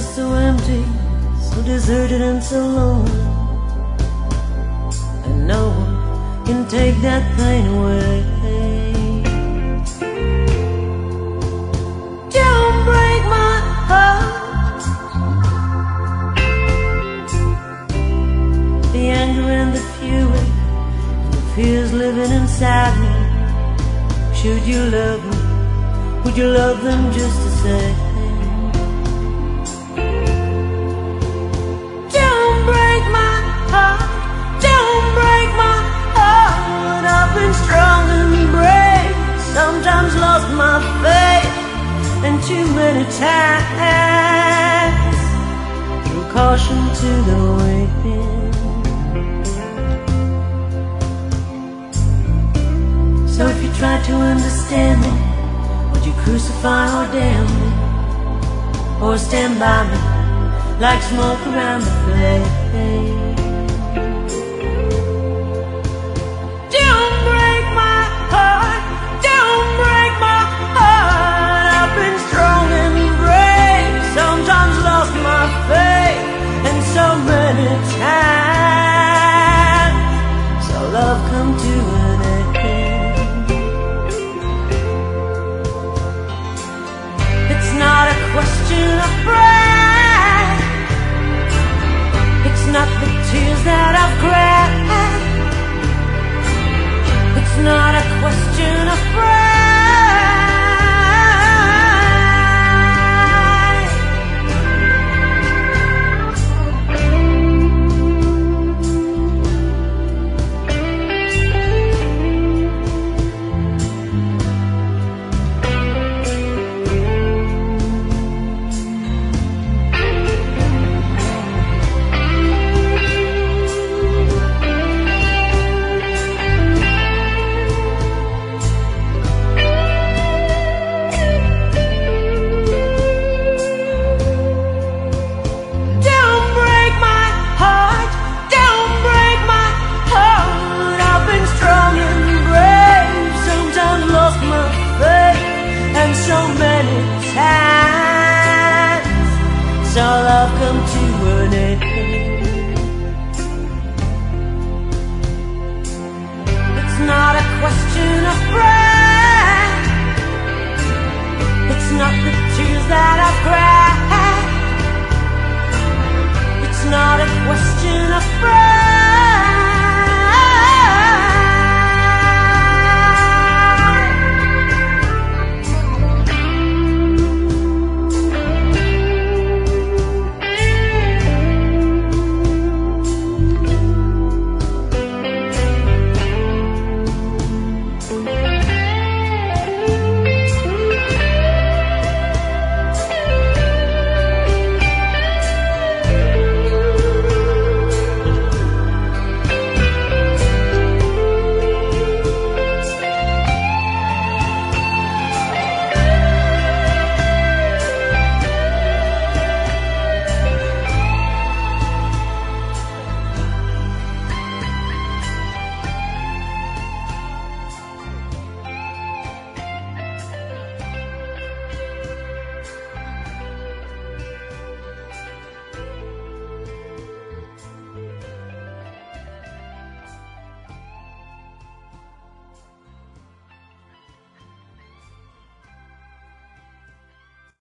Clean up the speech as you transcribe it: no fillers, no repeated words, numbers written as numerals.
so empty, so deserted and so lonely, and no one can take that pain away. Don't break my heart. The anger and the fury, and the fears living inside me. Should you love me, would you love them just the same? Don't break my heart, don't break my heart. I've been strong and brave, sometimes lost my faith, and too many times threw caution to the wind. So if you try to understand me, would you crucify or damn me, or stand by me like smoke around the flame? Don't break my heart, don't break my heart. I've been strong and brave, sometimes lost my faith, and so many times saw love come to an end. It's not a question of pride, it's not the tears that I've cried, it's not a question